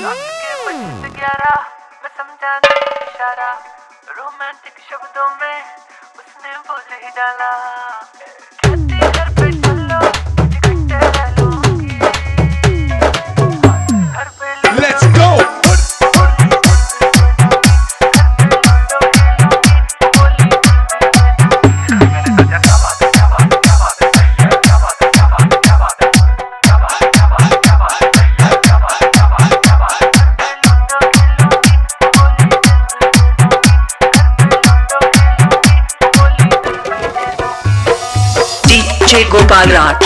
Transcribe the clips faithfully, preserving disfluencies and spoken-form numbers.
रात के बजे ग्यारह मैं समझा नहीं इशारा, रोमांटिक शब्दों में उसने बोल ही डाला, कहती घर पे चलो इकट्ठे रह लूंगी, घर पे let's go. DJ Gopal Raj,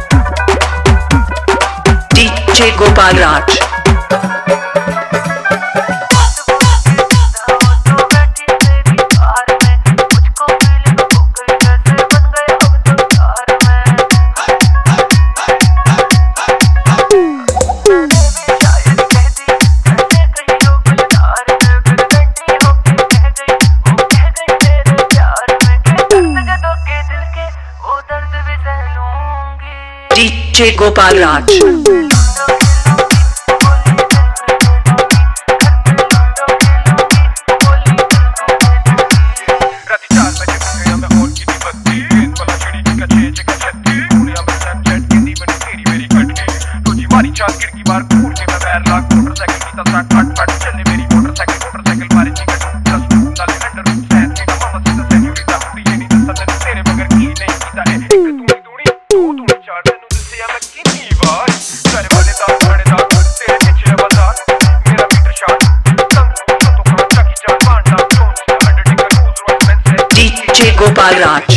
DJ Gopal Raj. DJ Gopal Raj. खिड़की बार खोल के मैं पैर लाख मोटरसाइकिल की तरह फट फट चलने मेरी मोटरसाइकिल मोटरसाइकिल मारे जी कट दस साले अंडर सैन की मामा से दस सेंचुरी तक ये नहीं दस साले तेरे बगैर की नहीं कीता है एक तूनी तूनी दो तूनी चार तेनू दिसे मैं कितनी बार सारे वाले दा सारे दा तेरे पीछे बाजार मेरा मीटर शॉट तंग तो तो कांचा की जान मारना कौन सा अंडरटेकर रोज रोज मैं से डीजे गोपाल राज।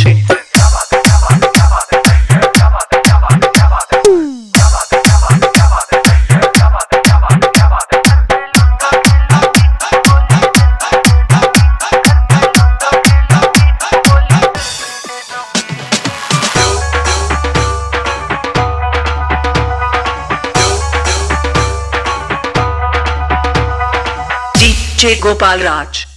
डीजे गोपाल राज।